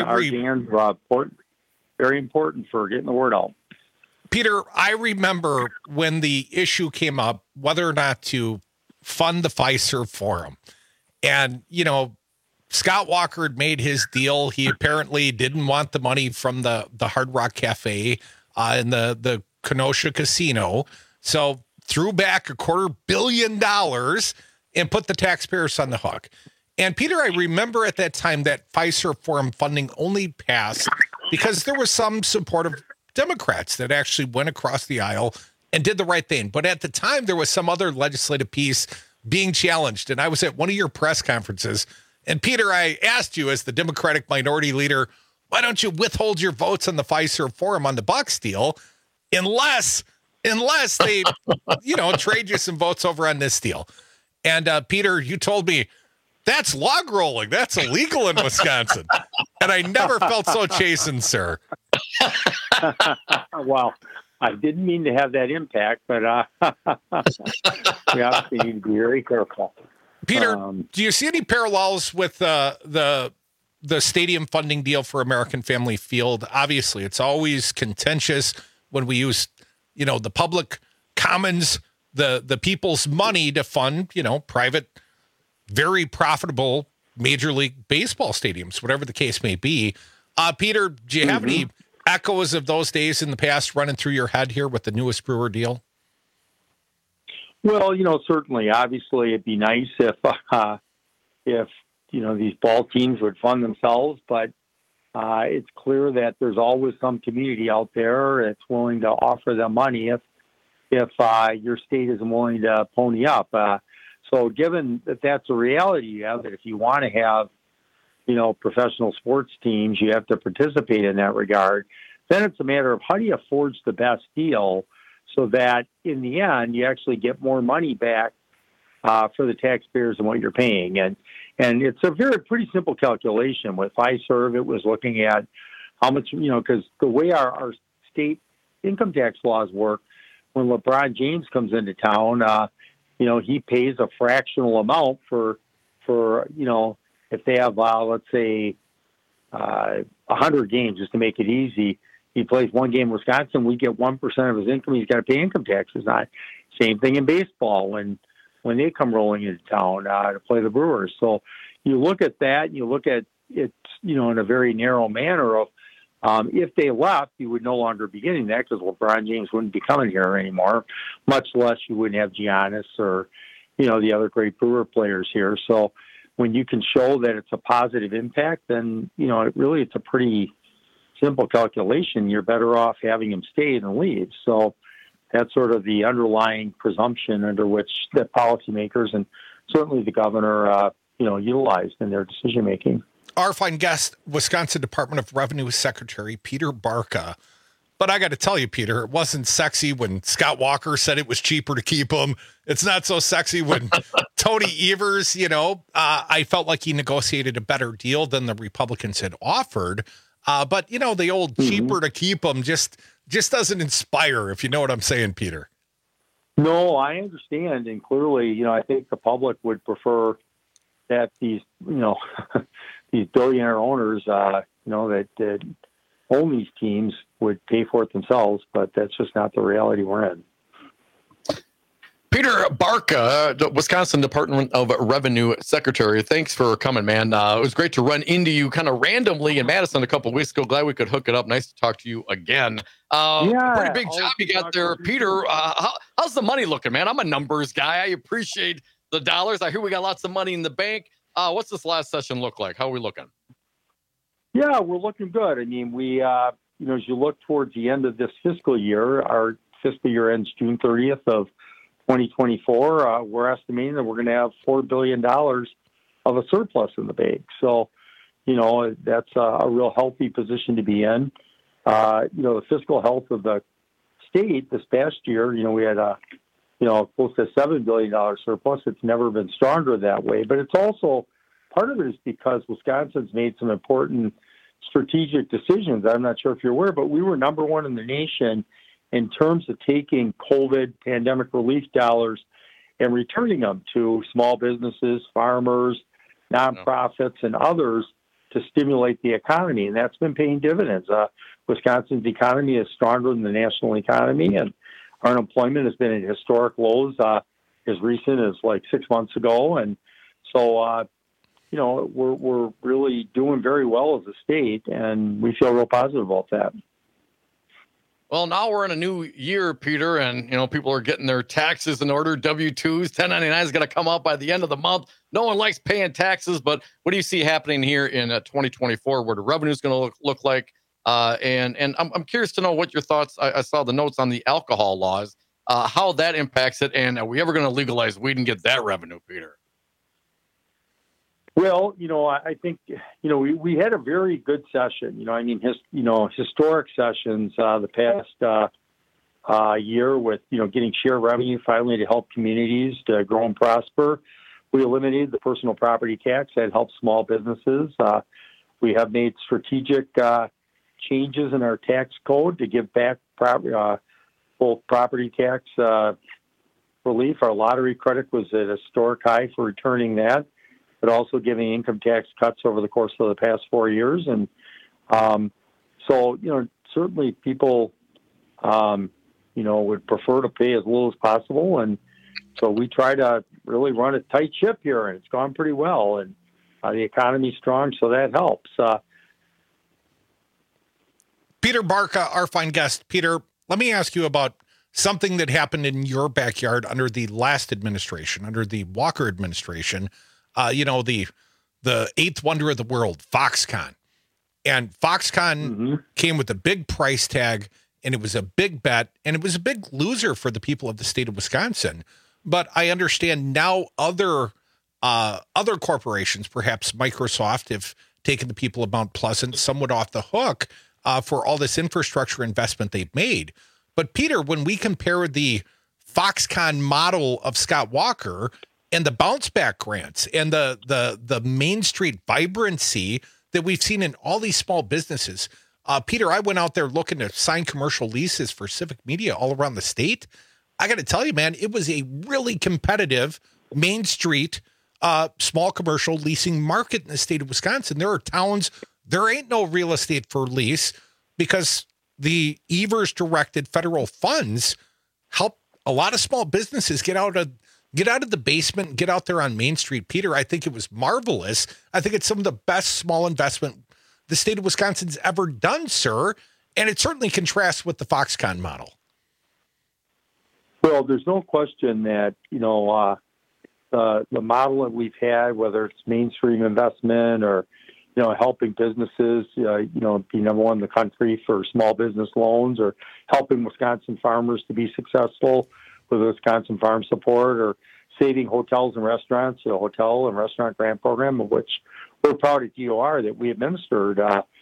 very important for getting the word out. Peter, I remember when the issue came up, whether or not to fund the Fiserv Forum. And, Scott Walker had made his deal. He apparently didn't want the money from the Hard Rock Cafe and the Kenosha Casino. So threw back $250 million and put the taxpayers on the hook. And Peter, I remember at that time that Fiserv Forum funding only passed because there was some support of Democrats that actually went across the aisle and did the right thing. But at the time, there was some other legislative piece being challenged. And I was at one of your press conferences. And Peter, I asked you as the Democratic minority leader, why don't you withhold your votes on the Fiserv Forum on the Bucks deal unless they, trade you some votes over on this deal. And Peter, you told me, that's log rolling. That's illegal in Wisconsin. And I never felt so chastened, sir. Well, I didn't mean to have that impact, but we obviously need to be very careful. Peter, do you see any parallels with the stadium funding deal for American Family Field? Obviously, it's always contentious when we use, the public commons, the people's money to fund, private, very profitable Major League Baseball stadiums, whatever the case may be. Peter, do you have any echoes of those days in the past running through your head here with the newest Brewer deal? Well, certainly, obviously, it'd be nice if these ball teams would fund themselves, but it's clear that there's always some community out there that's willing to offer them money if your state isn't willing to pony up. So given that that's a reality you have, that if you want to have, professional sports teams, you have to participate in that regard, then it's a matter of how do you forge the best deal so that in the end you actually get more money back for the taxpayers than what you're paying. And it's a pretty simple calculation. With Fiserv, it was looking at how much, because the way our state income tax laws work, when LeBron James comes into town, he pays a fractional amount for if they have, let's say, 100 games, just to make it easy. He plays one game in Wisconsin, we get 1% of his income. He's got to pay income taxes on it. Same thing in baseball when they come rolling into town to play the Brewers. So you look at that, you look at it, in a very narrow manner of if they left, you would no longer be getting that because LeBron James wouldn't be coming here anymore, much less you wouldn't have Giannis or, the other great Brewer players here. So when you can show that it's a positive impact, then, it's a pretty simple calculation. You're better off having him stay than leave. So that's sort of the underlying presumption under which the policymakers and certainly the governor, utilized in their decision-making. Our fine guest, Wisconsin Department of Revenue Secretary Peter Barca. But I got to tell you, Peter, it wasn't sexy when Scott Walker said it was cheaper to keep him. It's not so sexy when Tony Evers, I felt like he negotiated a better deal than the Republicans had offered. But, the old cheaper to keep them just doesn't inspire, if you know what I'm saying, Peter. No, I understand. And clearly, I think the public would prefer that these, these billionaire owners, that own these teams would pay for it themselves, but that's just not the reality we're in. Peter Barca, Wisconsin Department of Revenue Secretary. Thanks for coming, man. It was great to run into you kind of randomly in Madison a couple of weeks ago. Glad we could hook it up. Nice to talk to you again. Pretty big job you got there, Peter. How's the money looking, man? I'm a numbers guy. I appreciate the dollars. I hear we got lots of money in the bank. What's this last session look like? How are we looking? Yeah, we're looking good. I mean, we, as you look towards the end of this fiscal year, our fiscal year ends June 30th of 2024. We're estimating that we're going to have $4 billion of a surplus in the bank. So, that's a real healthy position to be in. The fiscal health of the state this past year, we had close to $7 billion surplus. It's never been stronger that way. But it's also, part of it is because Wisconsin's made some important strategic decisions. I'm not sure if you're aware, but we were number one in the nation in terms of taking COVID pandemic relief dollars and returning them to small businesses, farmers, nonprofits, and others to stimulate the economy. And that's been paying dividends. Wisconsin's economy is stronger than the national economy, and our unemployment has been at historic lows as recent as like 6 months ago. And so, we're really doing very well as a state, and we feel real positive about that. Well, now we're in a new year, Peter, and, people are getting their taxes in order. W-2s, 1099 is going to come out by the end of the month. No one likes paying taxes, but what do you see happening here in 2024? What the revenue is going to look like? And I'm curious to know what your thoughts. I saw the notes on the alcohol laws, how that impacts it, and are we ever going to legalize weed and get that revenue, Peter? Well, I think, we had a very good session. Historic sessions the past year with, getting share revenue finally to help communities to grow and prosper. We eliminated the personal property tax that helps small businesses. We have made strategic changes in our tax code to give back both property tax relief. Our lottery credit was at a historic high for returning that, but also giving income tax cuts over the course of the past 4 years. And so, certainly people, would prefer to pay as little as possible. And so we try to really run a tight ship here, and it's gone pretty well. And the economy's strong, so that helps. Peter Barca, our fine guest. Peter, let me ask you about something that happened in your backyard under the last administration, under the Walker administration. The eighth wonder of the world, Foxconn. And Foxconn came with a big price tag, and it was a big bet, and it was a big loser for the people of the state of Wisconsin. But I understand now other corporations, perhaps Microsoft, have taken the people of Mount Pleasant somewhat off the hook for all this infrastructure investment they've made. But Peter, when we compare the Foxconn model of Scott Walker and the bounce back grants and the Main Street vibrancy that we've seen in all these small businesses. Peter, I went out there looking to sign commercial leases for Civic Media all around the state. I got to tell you, man, it was a really competitive Main Street small commercial leasing market in the state of Wisconsin. There are towns, there ain't no real estate for lease because the Evers directed federal funds help a lot of small businesses get out of the basement and get out there on Main Street. Peter, I think it was marvelous. I think it's some of the best small investment the state of Wisconsin's ever done, sir. And it certainly contrasts with the Foxconn model. Well, there's no question that, the model that we've had, whether it's mainstream investment or, helping businesses, be number one in the country for small business loans or helping Wisconsin farmers to be successful with the Wisconsin Farm Support or saving hotels and restaurants, the Hotel and Restaurant Grant Program, of which we're proud at DOR that we administered,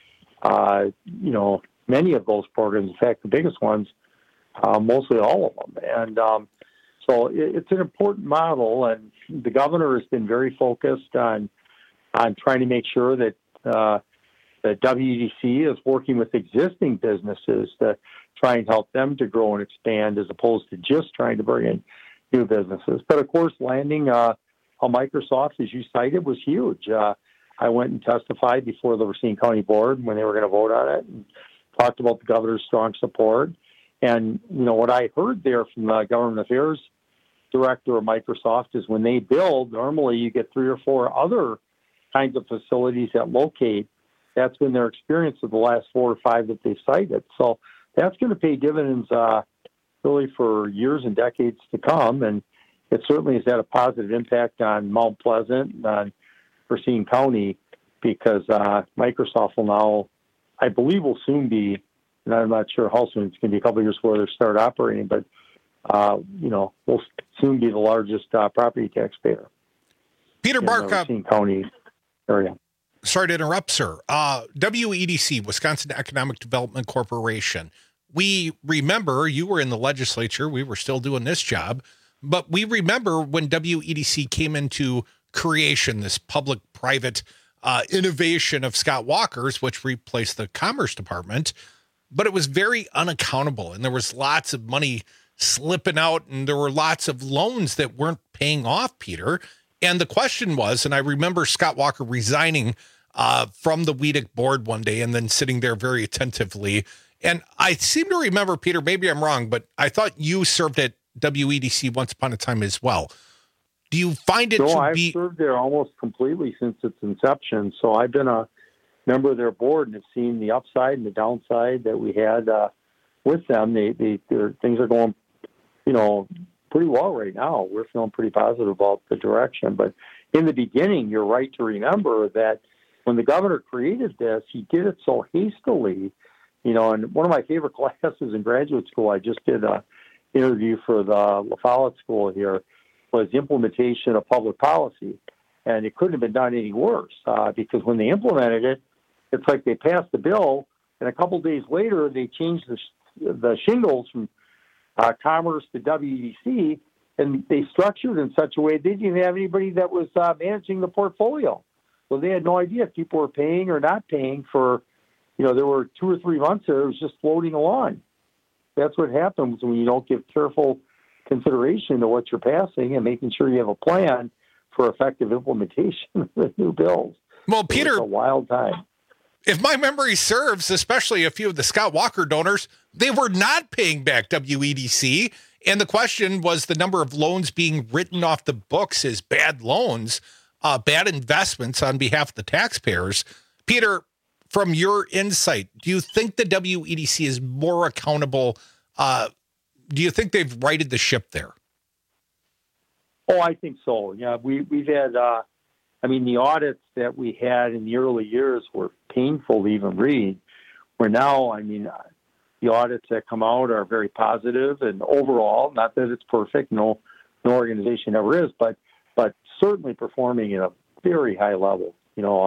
many of those programs. In fact, the biggest ones, mostly all of them. And so it's an important model, and the governor has been very focused on trying to make sure that the WDC is working with existing businesses to try and help them to grow and expand as opposed to just trying to bring in new businesses. But of course, landing a Microsoft, as you cited, was huge. I went and testified before the Racine County Board when they were going to vote on it and talked about the governor's strong support. And, what I heard there from the government affairs director of Microsoft is when they build, normally you get 3 or 4 other kinds of facilities that locate. That's been their experience of the last 4 or 5 that they've cited. So that's going to pay dividends really for years and decades to come. And it certainly has had a positive impact on Mount Pleasant and on Racine County, because Microsoft will now, I believe, will soon be, and I'm not sure how soon, it's going to be a couple of years before they start operating, but will soon be the largest property taxpayer. Peter Barca, Racine County area. Sorry to interrupt, sir. WEDC, Wisconsin Economic Development Corporation. We remember you were in the legislature. We were still doing this job, but we remember when WEDC came into creation, this public-private innovation of Scott Walker's, which replaced the Commerce Department, but it was very unaccountable, and there was lots of money slipping out, and there were lots of loans that weren't paying off, Peter. And the question was, and I remember Scott Walker resigning from the WEDC board one day and then sitting there very attentively. And I seem to remember, Peter, maybe I'm wrong, but I thought you served at WEDC once upon a time as well. Do you find it I've served there almost completely since its inception. So I've been a member of their board and have seen the upside and the downside that we had with them. Their things are going, pretty well right now. We're feeling pretty positive about the direction. But in the beginning, you're right to remember that when the governor created this, he did it so hastily. And one of my favorite classes in graduate school, I just did an interview for the La Follette School here, was implementation of public policy. And it couldn't have been done any worse because when they implemented it, it's like they passed the bill, and a couple days later, they changed the shingles from Commerce to WEDC, and they structured in such a way they didn't have anybody that was managing the portfolio. So they had no idea if people were paying or not paying for, there were 2 or 3 months there, it was just floating along. That's what happens when you don't give careful consideration to what you're passing and making sure you have a plan for effective implementation of the new bills. Well, Peter, it's a wild time. If my memory serves, especially a few of the Scott Walker donors, they were not paying back WEDC. And the question was the number of loans being written off the books as bad loans, bad investments on behalf of the taxpayers. Peter, from your insight, do you think the WEDC is more accountable? Do you think they've righted the ship there? Oh, I think so. Yeah, we've had, the audits that we had in the early years were painful to even read. Where now, the audits that come out are very positive, and overall, not that it's perfect, no organization ever is, but certainly performing at a very high level.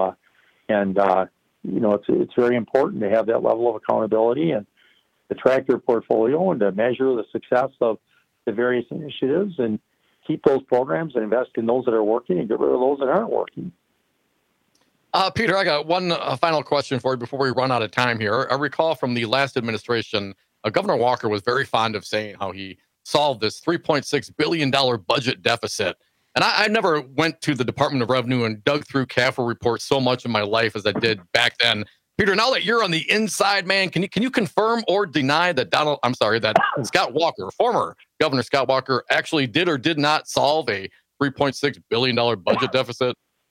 It's very important to have that level of accountability and to track their portfolio and to measure the success of the various initiatives and keep those programs and invest in those that are working and get rid of those that aren't working. Peter, I got one final question for you before we run out of time here. I recall from the last administration, Governor Walker was very fond of saying how he solved this $3.6 billion budget deficit. And I never went to the Department of Revenue and dug through CAFR reports so much in my life as I did back then. Peter, now that you're on the inside, man, can you confirm or deny that Scott Walker, former Governor Scott Walker, actually did or did not solve a $3.6 billion budget deficit?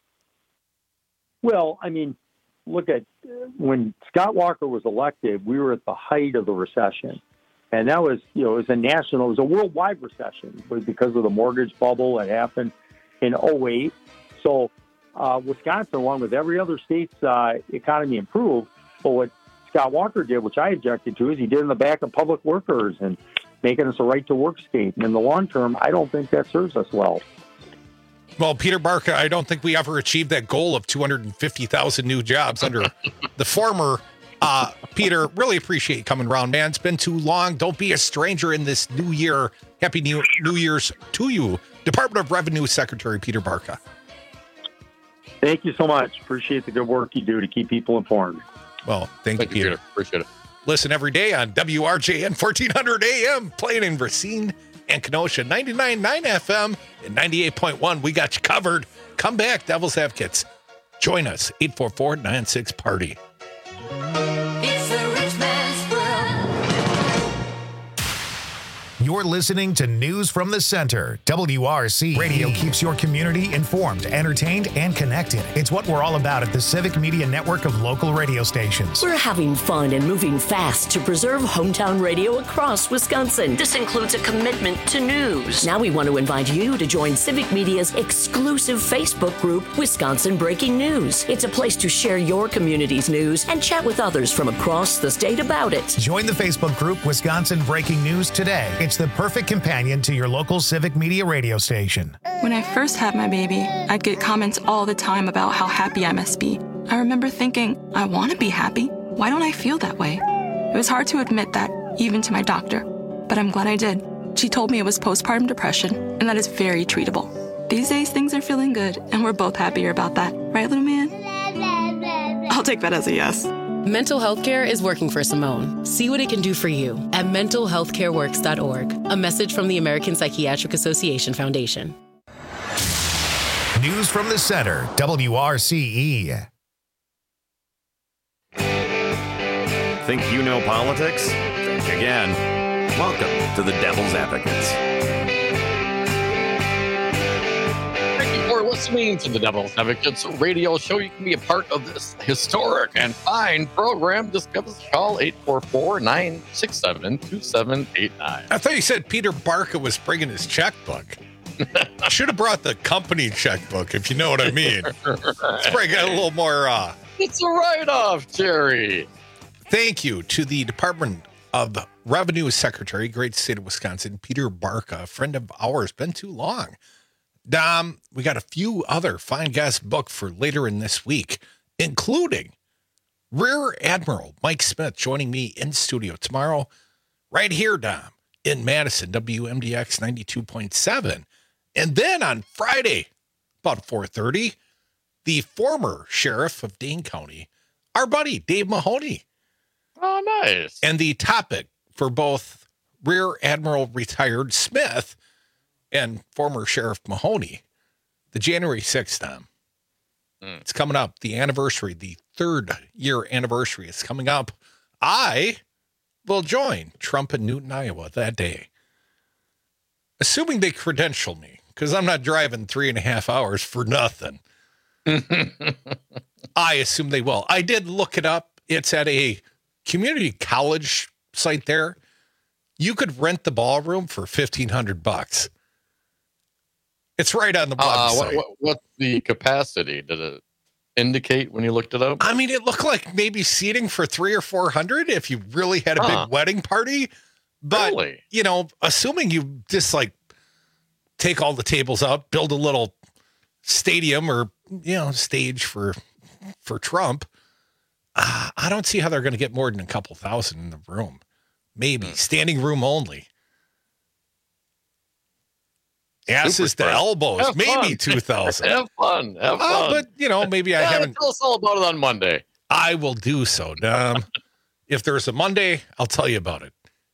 Well, look at when Scott Walker was elected, we were at the height of the recession. And that was, it was a worldwide recession because of the mortgage bubble that happened in 2008. So Wisconsin, along with every other state's economy, improved. But what Scott Walker did, which I objected to, is he did in the back of public workers and making us a right-to-work state. And in the long term, I don't think that serves us well. Well, Peter Barca, I don't think we ever achieved that goal of 250,000 new jobs under the former Peter. Really appreciate you coming around, man. It's been too long. Don't be a stranger in this new year. Happy New Year's to you, Department of Revenue Secretary Peter Barca. Thank you so much. Appreciate the good work you do to keep people informed. Well, thank you, Peter. Appreciate it. Listen every day on WRJN 1400 AM, playing in Racine and Kenosha, 99.9 FM and 98.1. We got you covered. Come back, Devil's Advocates. Join us, 844-96-PARTY. It's a rich man's world. You're listening to News from the Center. WRC Radio keeps your community informed, entertained, and connected. It's what we're all about at the Civic Media Network of local radio stations. We're having fun and moving fast to preserve hometown radio across Wisconsin. This includes a commitment to news. Now we want to invite you to join Civic Media's exclusive Facebook group, Wisconsin Breaking News. It's a place to share your community's news and chat with others from across the state about it. Join the Facebook group Wisconsin Breaking News today. It's the perfect companion to your local Civic Media radio station. When I first had my baby, I'd get comments all the time about how happy I must be. I remember thinking, I want to be happy. Why don't I feel that way? It was hard to admit that, even to my doctor, but I'm glad I did. She told me it was postpartum depression, and that is very treatable. These days, things are feeling good, and we're both happier about that. Right, little man? I'll take that as a yes. Mental health care is working for Simone. See what it can do for you at mentalhealthcareworks.org. A message from the American Psychiatric Association Foundation. News from the Center, WRCE. Think you know politics? Think again. Welcome to the Devil's Advocates. For listening to the Devil's Advocates radio show, you can be a part of this historic and fine program. Just give us a call, 844-967-2789. I thought you said Peter Barca was bringing his checkbook. Should have brought the company checkbook, if you know what I mean. Let's bring it a little more. It's a write-off, Jerry. Thank you to the Department of Revenue Secretary, great state of Wisconsin, Peter Barca, a friend of ours. Been too long. Dom, we got a few other fine guests booked for later in this week, including Rear Admiral Mike Smith joining me in studio tomorrow, right here, Dom, in Madison, WMDX 92.7. And then on Friday, about 4:30, the former sheriff of Dane County, our buddy Dave Mahoney. Oh, nice. And the topic for both Rear Admiral retired Smith and former Sheriff Mahoney, the January 6th, Tom. It's coming up, the anniversary, the 3rd year anniversary is coming up. I will join Trump in Newton, Iowa that day. Assuming they credential me, because I'm not driving 3.5 hours for nothing. I assume they will. I did look it up. It's at a community college site there. You could rent the ballroom for $1,500. It's right on the website. What's the capacity? Did it indicate when you looked it up? I mean, it looked like maybe seating for 300 or 400 if you really had a big wedding party. But, really? You know, assuming you just like take all the tables out, build a little stadium or, you know, stage for Trump, I don't see how they're going to get more than a couple thousand in the room. Maybe standing room only. Asses to elbows, maybe 2,000. Have fun. But, you know, maybe I haven't. Tell us all about it on Monday. I will do so, Dom. If there's a Monday, I'll tell you about it.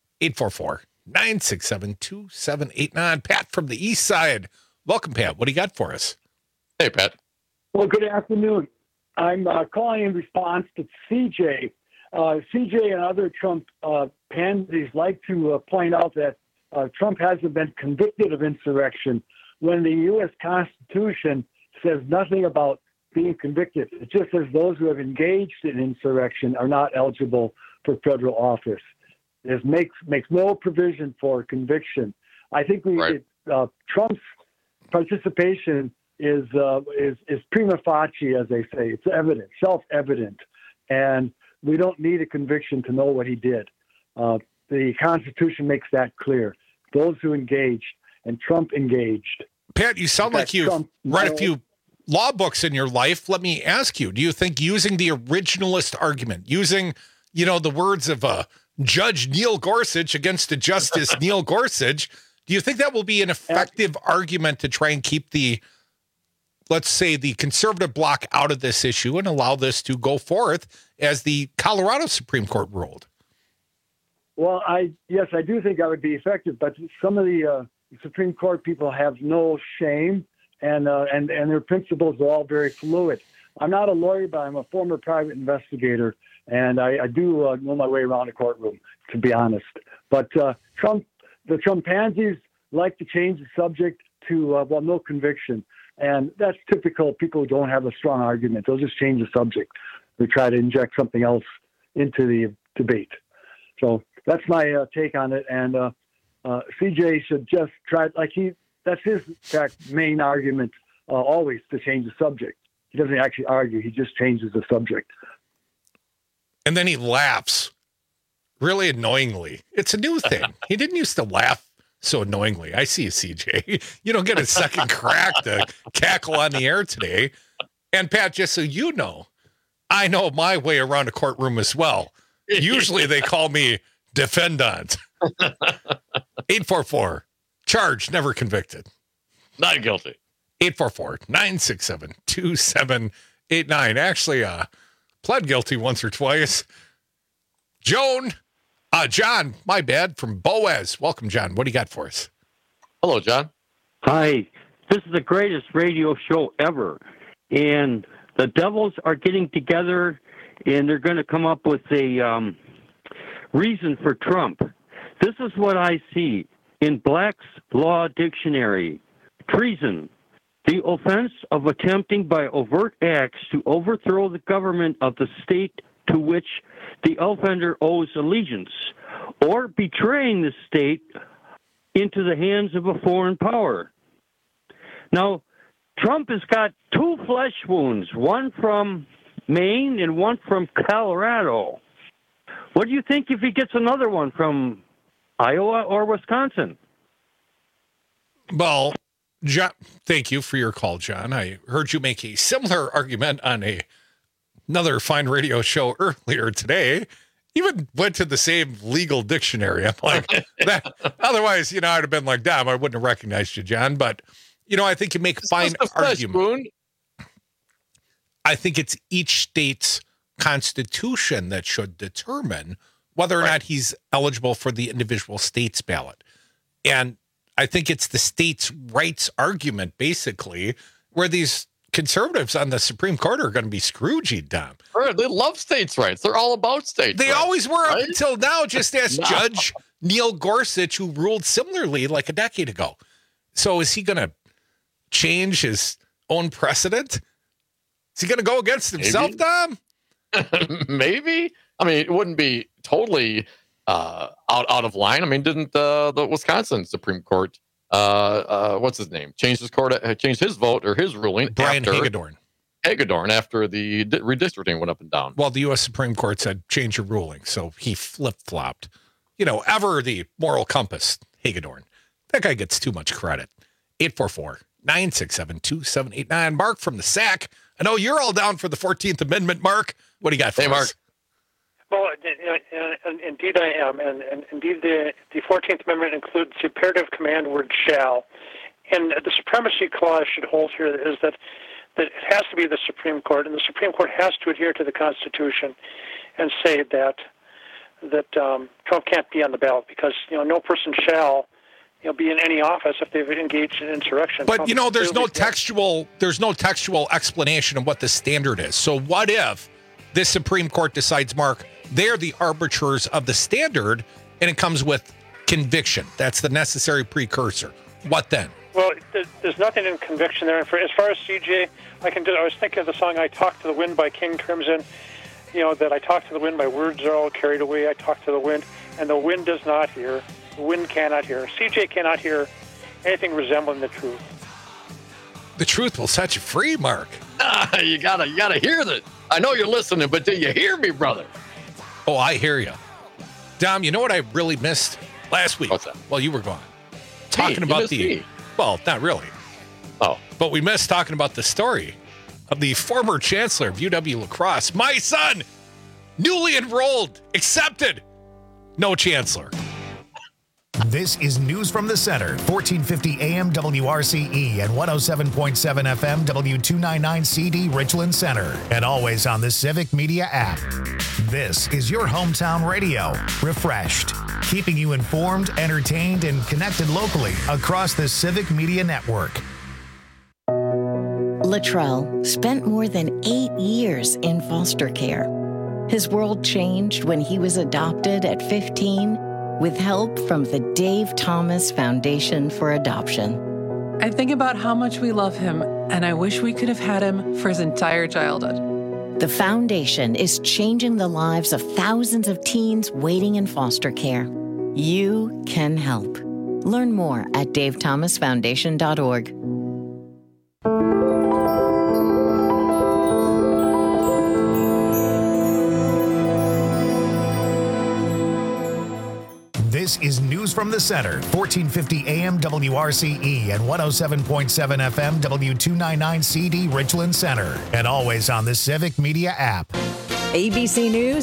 844-967-2789. Pat from the East Side. Welcome, Pat. What do you got for us? Hey, Pat. Well, good afternoon. I'm calling in response to CJ. CJ and other Trump pansies like to point out that Trump hasn't been convicted of insurrection when the U.S. Constitution says nothing about being convicted. It just says those who have engaged in insurrection are not eligible for federal office. It makes no provision for conviction. I think Trump's participation is prima facie, as they say. It's evident, self-evident, and we don't need a conviction to know what he did. The Constitution makes that clear. Those who engaged, and Trump engaged. Pat, you sound like you've read a few law books in your life. Let me ask you, do you think using the originalist argument, using, you know, the words of Judge Neil Gorsuch against a Justice Neil Gorsuch, do you think that will be an effective argument to try and keep the, let's say, the conservative bloc out of this issue and allow this to go forth as the Colorado Supreme Court ruled? Well, yes, I do think that would be effective, but some of the Supreme Court people have no shame, and their principles are all very fluid. I'm not a lawyer, but I'm a former private investigator, and I do know my way around a courtroom, to be honest. But Trump the Trumpansies like to change the subject to, no conviction. And that's typical. People who don't have a strong argument, they'll just change the subject. They try to inject something else into the debate. So that's my take on it. And CJ should just try, that's his main argument always, to change the subject. He doesn't actually argue. He just changes the subject. And then he laughs really annoyingly. It's a new thing. He didn't used to laugh so annoyingly. I see you, CJ. You don't get a second crack to cackle on the air today. And Pat, just so you know, I know my way around a courtroom as well. Usually they call me defendant. 844, charged, never convicted. Not guilty. 844-967-2789. Actually, pled guilty once or twice. John, my bad, from Boaz. Welcome, John. What do you got for us? Hello, John. Hi. This is the greatest radio show ever. And the Devils are getting together, and they're going to come up with a reason for Trump. This is what I see in Black's Law Dictionary. Treason. The offense of attempting by overt acts to overthrow the government of the state to which the offender owes allegiance, or betraying the state into the hands of a foreign power. Now, Trump has got two flesh wounds, one from Maine and one from Colorado. What do you think if he gets another one from Iowa or Wisconsin? Well, John, thank you for your call, John. I heard you make a similar argument on another fine radio show earlier today. Even went to the same legal dictionary. I'm like, that. Otherwise, I'd have been like, damn, I wouldn't have recognized you, John. But, I think you make a fine argument. I think it's each state's constitution that should determine whether or not he's eligible for the individual state's ballot. And I think it's the states' rights argument, basically, where these conservatives on the Supreme Court are going to be Scroogey, Dom. They love states' rights. They're all about states' rights. They always were up until now. Just ask Judge Neil Gorsuch, who ruled similarly like a decade ago. So is he going to change his own precedent? Is he going to go against himself, Dom? Maybe. I mean, it wouldn't be totally out of line. I mean, didn't the Wisconsin Supreme Court, what's his name, changed his vote or his ruling? Brian Hagedorn after the redistricting went up and down. Well, the U.S. Supreme Court said change your ruling, so he flip-flopped. Ever the moral compass, Hagedorn. That guy gets too much credit. 844-967-2789. Mark from the SAC. I know you're all down for the 14th Amendment, Mark. What do you got for us? Mark. Well, indeed I am, and indeed the 14th Amendment includes the imperative command word shall, and the supremacy clause should hold here is that it has to be the Supreme Court, and the Supreme Court has to adhere to the Constitution and say that Trump can't be on the ballot because no person shall be in any office if they've engaged in insurrection. But there's no textual explanation of what the standard is. So what if this Supreme Court decides, Mark, they're the arbiters of the standard, and it comes with conviction? That's the necessary precursor. What then? Well, there's nothing in conviction there. And as far as CJ, I was thinking of the song "I Talk to the Wind" by King Crimson. That I talk to the wind, my words are all carried away. I talk to the wind, and the wind does not hear. The wind cannot hear. CJ cannot hear anything resembling the truth. The truth will set you free, Mark. You gotta hear that. I know you're listening, but do you hear me, brother? Oh, I hear you. Dom, you know what I really missed last week? What's that? Well, you were gone. Talking about me. Well, not really. Oh. But we missed talking about the story of the former chancellor of UW-La Crosse. My son, newly enrolled, accepted. No chancellor. This is News from the Center, 1450 AM WRCE and 107.7 FM W299CD Richland Center, and always on the Civic Media app. This is your hometown radio, refreshed, keeping you informed, entertained, and connected locally across the Civic Media network. Latrell spent more than 8 years in foster care. His world changed when he was adopted at 15 with help from the Dave Thomas Foundation for Adoption. I think about how much we love him, and I wish we could have had him for his entire childhood. The foundation is changing the lives of thousands of teens waiting in foster care. You can help. Learn more at davethomasfoundation.org. This is News from the Center, 1450 AM WRCE and 107.7 FM W299 CD Richland Center, and always on the Civic Media app. ABC News